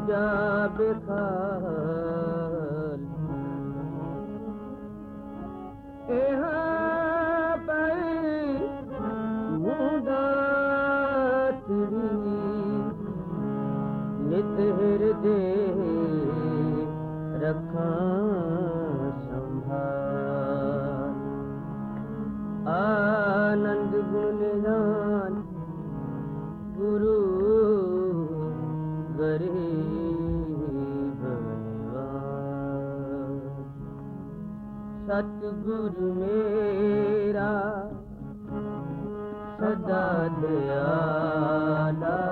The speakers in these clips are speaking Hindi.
जा बेखाल यहाँ पर मुदातरी नित हृदय रखा संभाल आनंद गुणगान गुरु गरीब सतगुरु मेरा सदा दयाला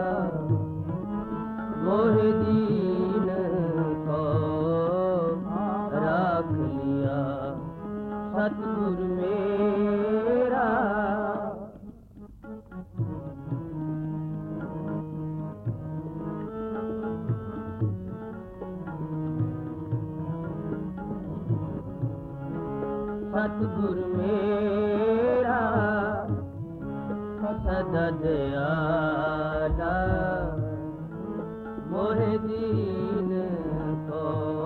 मोहे दीन को राख लिया सतगुरु मेरा सतगुरु मेरा सदा दयाला मोहे दीन को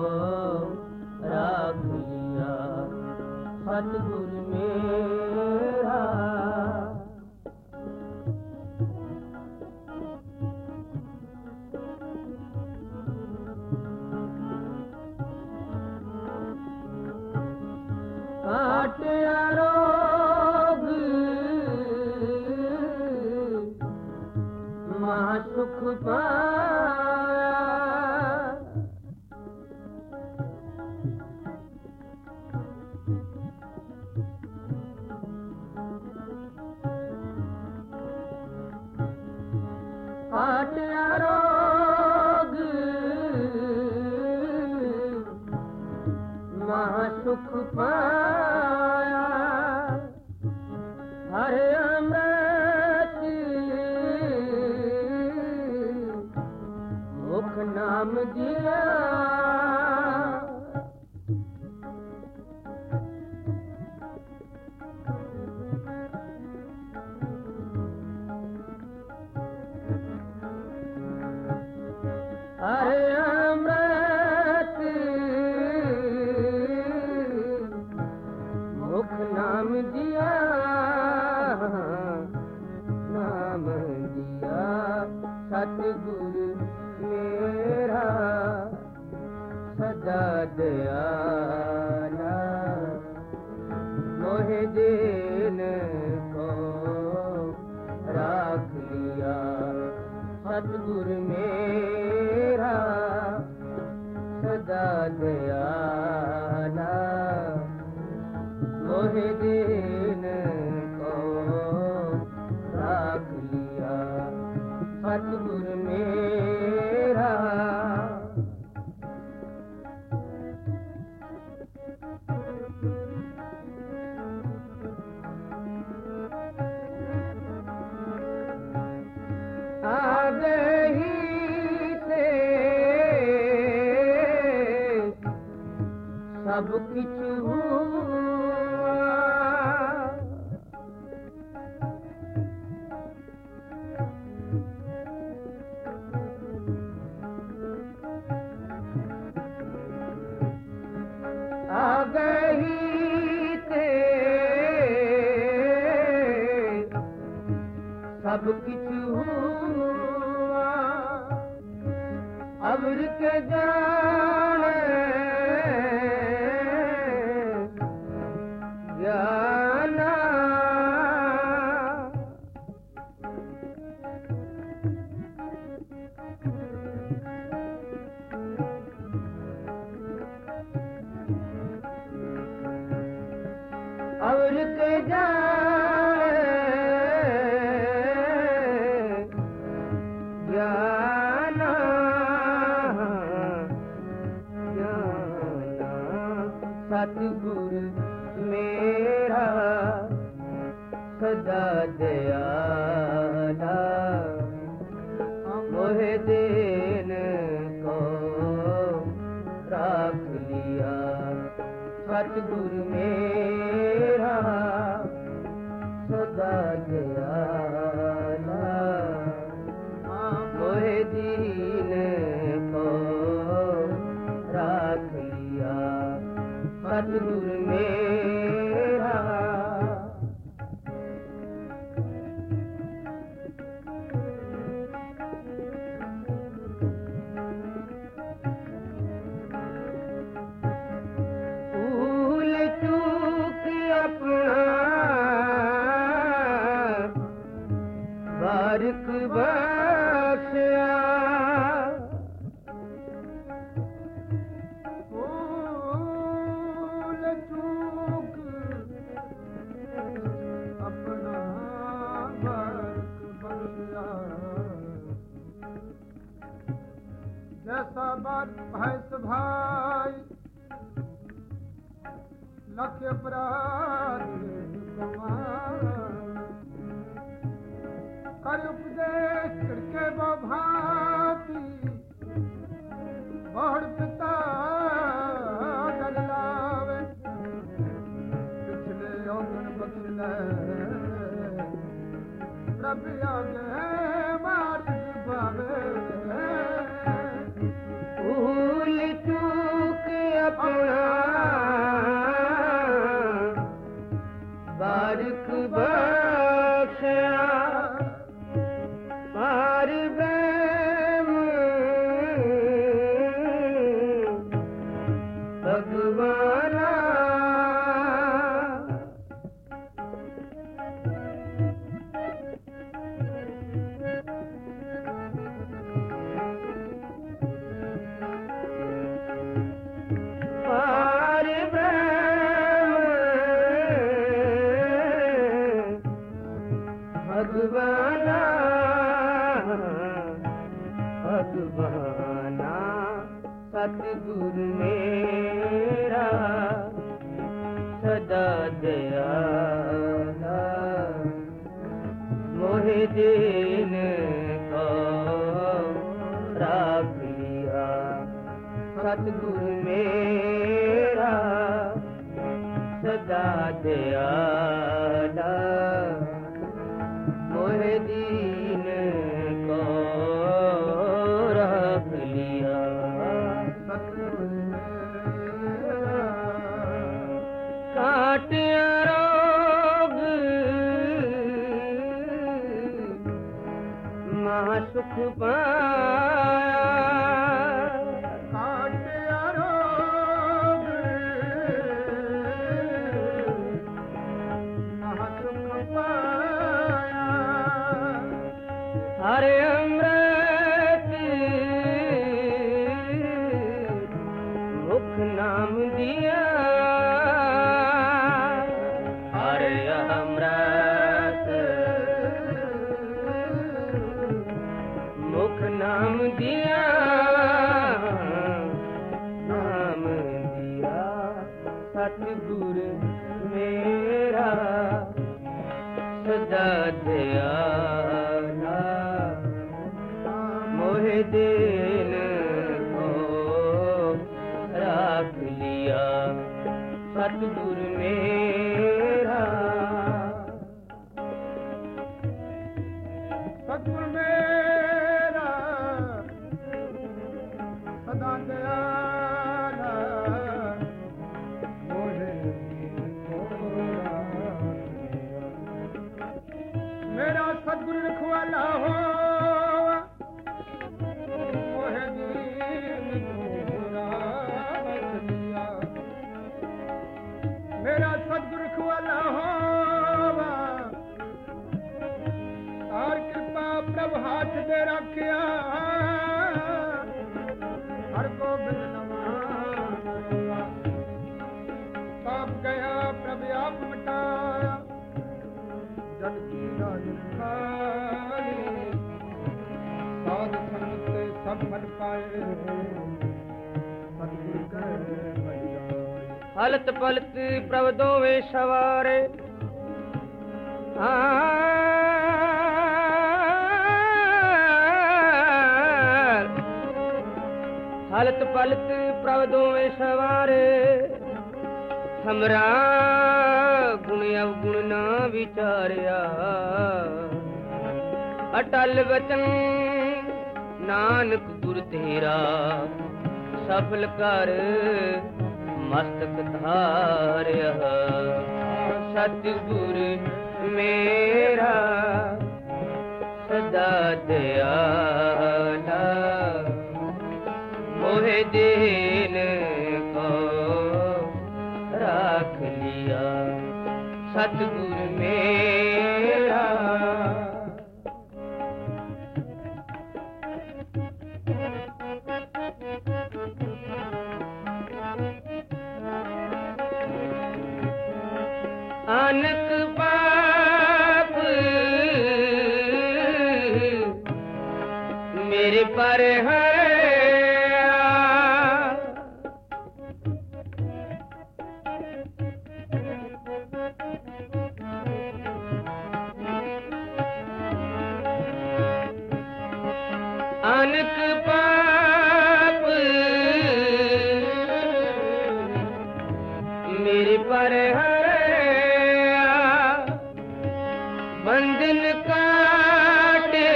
राख लिया सतगुरु मेरा काटिया रोग महासुख पाया काटिया रोग महासुख पाया हरे अमृत मुख नाम दिया हरे अमृत मुख नाम दिया नाम दिया सतगुरु मेरा सदा दयाला मोहे दीन को राख लिया सतगुरु मेरा सदा दयाला मोहे दीन को राख लिया सतगुरु मेरा आगे ही से सब कुछ हुआ आगे ही से सब कुछ हुआ अबर के जाने जाना अबर के जाने जाना जाना सतगुरु मेरा सदा दयाला मोहे दीन को राख लिया सतगुरु मेरा सदा दयाला मोहे दीन को सतगुर मेरा भूल चूक अपना बारिक बख्शिया जैसा बात भैंस भाई लख अपराध कर उपदेश छिड़के वो भांति बहुड़ पिता डर लावे पिछले औगन बख्शले प्रभु आगे मार पावे भूल चूक अपना बारिक बख्शिया मार बैम भगवाना मार बैम भगवाना भगवाना सतगुर मेरा सदा दयाला मोहे दीन को राख लिया सतगुर मेरा सदा दयाला मोहे दीन को रख लिया काटिया रोग महासुख पाया काटिया रोग महासुख पाया हरे अमृत मुख नाम दिया हरे अमृत मुख नाम दिया नाम दिया सतगुर मेरा सदा दयाला मोहे दीन को राख लिया सतगुर मेरा सतगुर मेरा सदा दयाला मोहे मेरा सतगुर रखवाला हो मोहे दीन को राख लिया मेरा सतगुर रखवाला हो तार कृपा प्रभ हाथ दे रखिया हर को बिन पाप गया प्रभ आप मिटाया जग की राज खाली साध संग से सब फल पाए सतगुर के भैया हलत पलत प्रभ दोवे सवारे हलत पलत प्रभ दोवे सवारे हमरा गुण अवगुण ना विचारिया अटल वचन नानक गुर तेरा सफल कर मस्तक धार्य सतगुर मेरा सदा दयाला मोहे दीन को राख लिया सतगुर मेरा अनक पाप मेरे पर है अनक पाप मेरे पर है बंधन काटे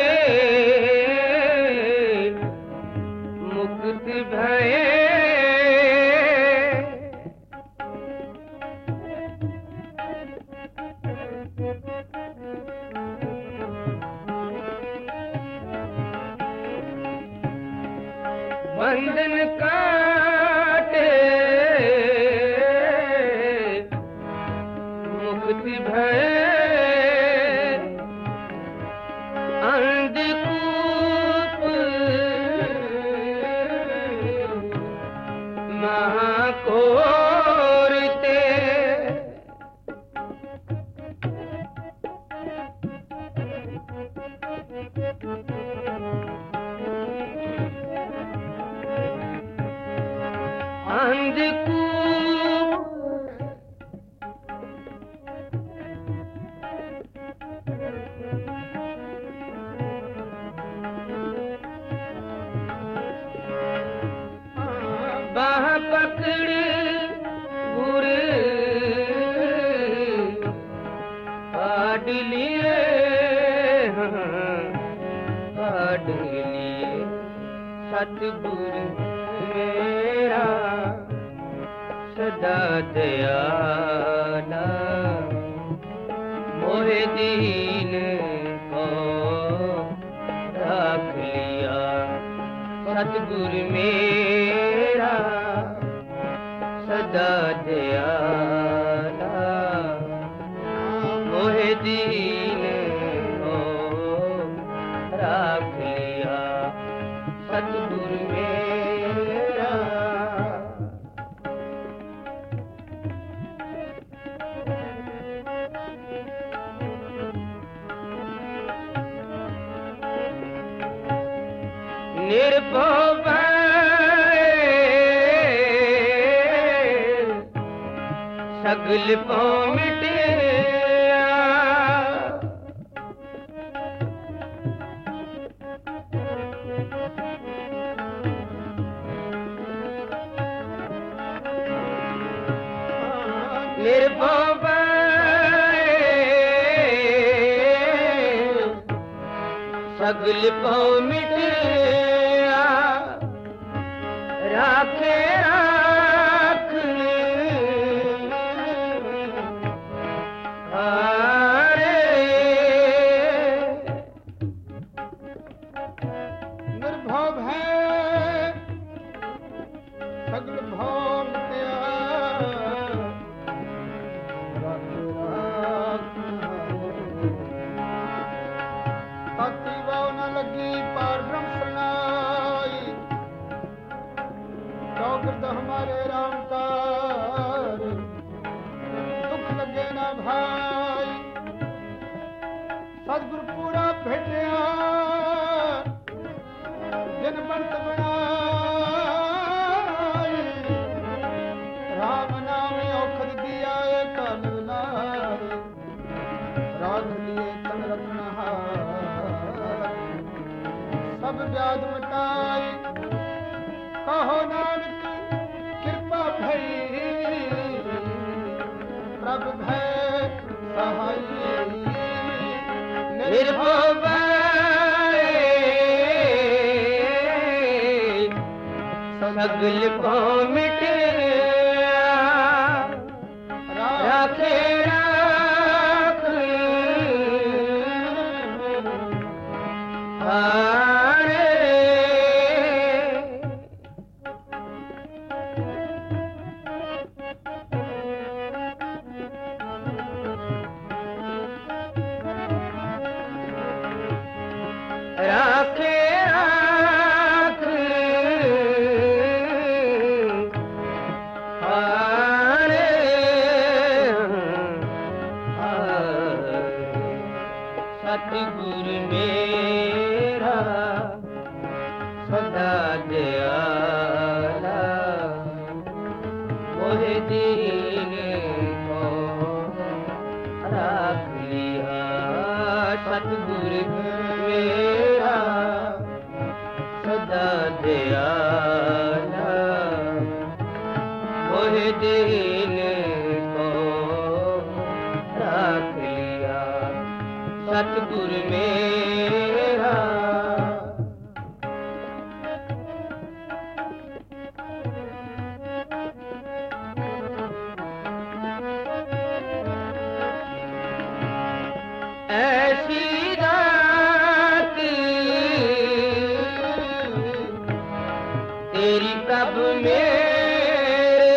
मुक्त भये बंधन काटे मुक्त भये अंधकूप महाकोर ते अंधकूप बाह पकड़ गुर काट लिए काट लिए सतगुर मेरा सदा दयाला मोहे दीन को राख लिया सतगुर मेरा सदा दयाला मोहे दीन को राख लिया सतगुर मेरा निर्भव सगल पाँव मिटे निर्भव सगल पाँव मिटे राखे राख आरे निर्भव है सगल भाव मिटया ताती वाव न लगी पार ब्रह्म शरणाई चौकट हमारे राम का दुख लगे ना भाई सतगुरु पूरा भेटिया जिन बनत बनाई राम नाम औखद दिया कल लाई राग लिए तन रत्नहार सब व्याध मिटाई कहो नानक कृपा भई प्रभ भय सहाय निर्भव सगल पाँव मिटे दयाला मोहे दीन को राख लिया सतगुर मेरा। ऐसी रात तेरी प्रभु मेरे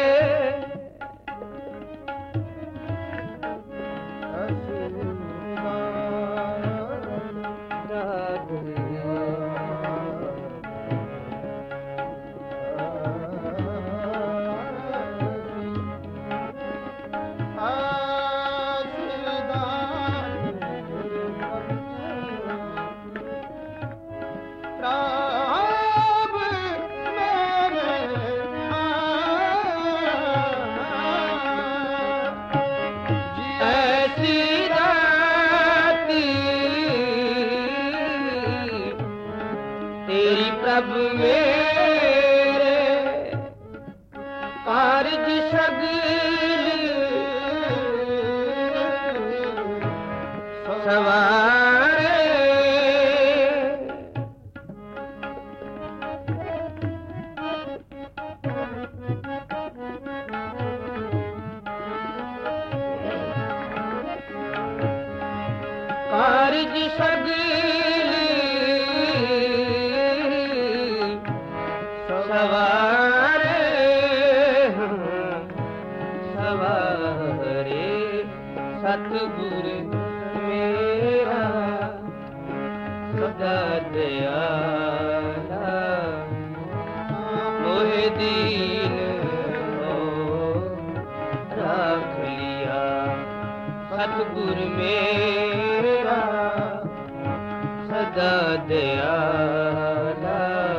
तेरी प्रभु मेरे कारज सगल सवारे। कारज सगल सवारे सवारे सतगुर मेरा सदा दयाला मोहे दीन को राख लिया सतगुर मेरा सदा दयाला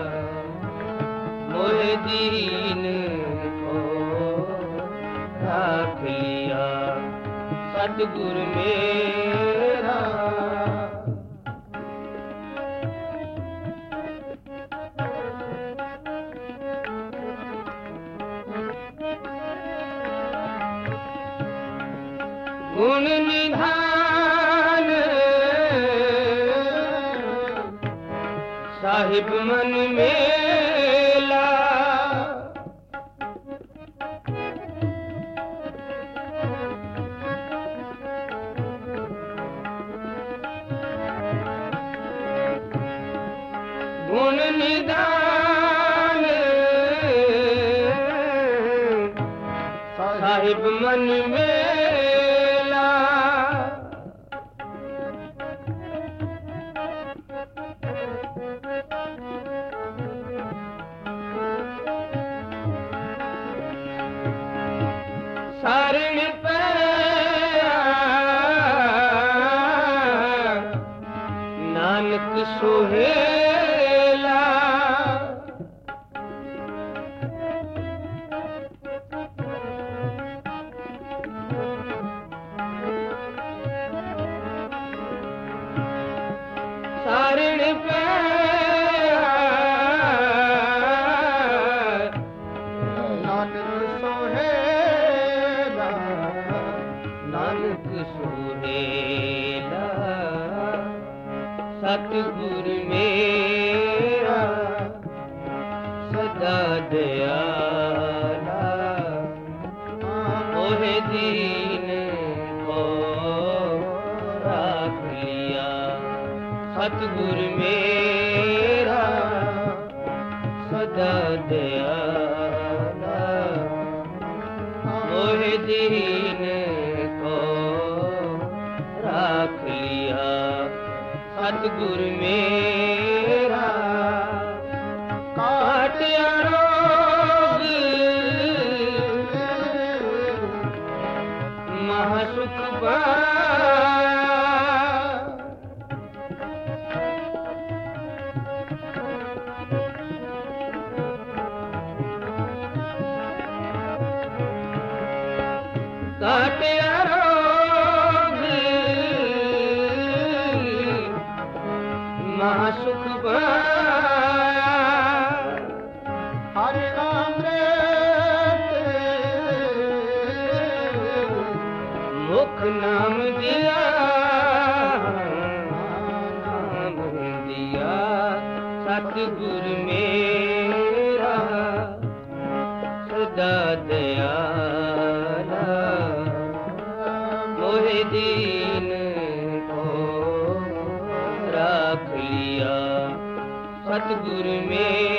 मोहे दीन को राख लिया सतगुर मेरा। गुण निधान साहिब मन मेला गुण निदान साहिब मन मेला सारण पे नानक सोहेला सारण पे नानक सोहेला सतगुर मेरा सदा दयाला मोहे दीन को राख लिया सतगुर मेरा सदा दयाला मोहे दीन को राख लिया सतगुर मेरा। काटिया रोग महासुख पाया काटिया रोग महासुख पाया सदा दयाला मोहे दीन को राख लिया सतगुरु मेरा